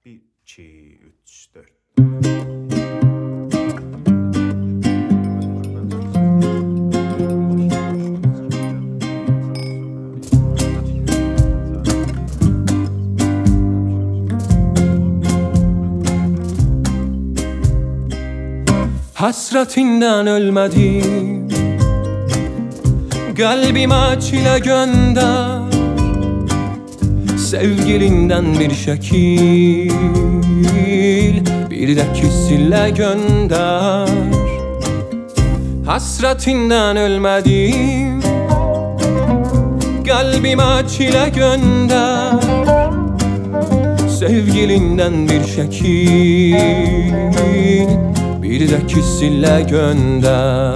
1, 2, 3, 4. Hasretinden ölmedim, kalbime çile gönder. Sevgilinden bir şekil, bir de küsüyle gönder. Hasretinden ölmedim, kalbime çile gönder. Sevgilinden bir şekil, bir de küsüyle gönder.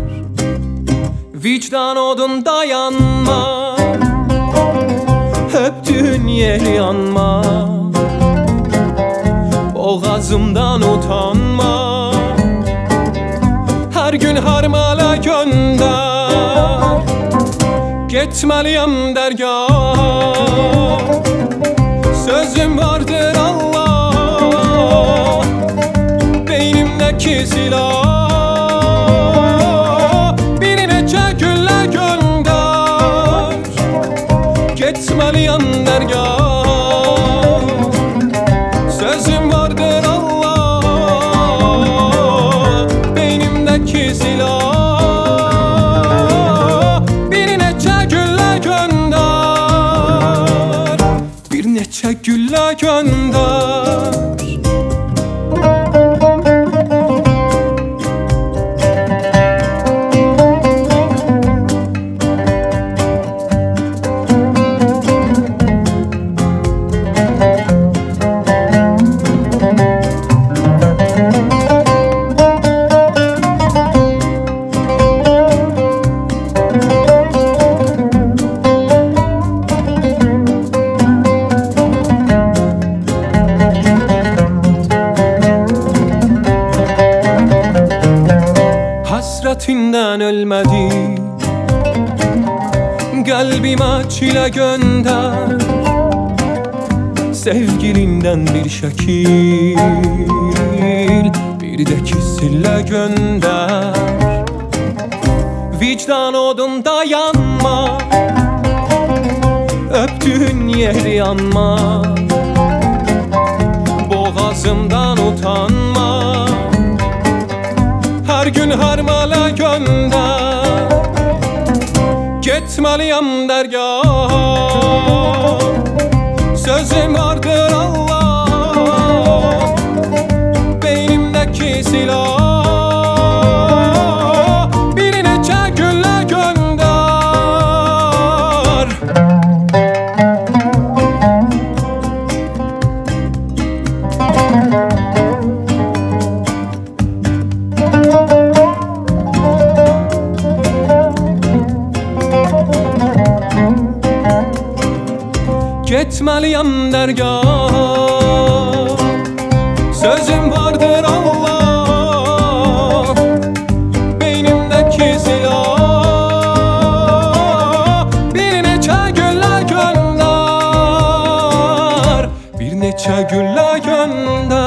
Vicdan odunda yanma, öptüğün yeri yanma. Boğazımdan utanma, her gün harmala gönder. Gitmeliyim dergah, sözüm vardır Allah. Beynimdeki silah, bir neçe gülle gönder. Gitmeliyim dergah, sözüm vardır Allah. Beynimdeki silah, bir neçe gülle gönder. Bir neçe gülle gönder. Hasretinden ölmedim, kalbime çile gönder. Sevgilinden bir şekil, bir de küsüyle gönder. Vicdan odunda yanma, öptüğün yeri yanma. Boğazımdan utanma, her gün harmala gönder. Gitmeliyim dergah, sözüm vardır Allah. Beynimdeki silah, bir neçe gülle gönder. Gitmeliyim dergah, sözüm vardır Allah. Beynimdeki silah, bir neçe gülle gönder. Bir neçe gülle gönder.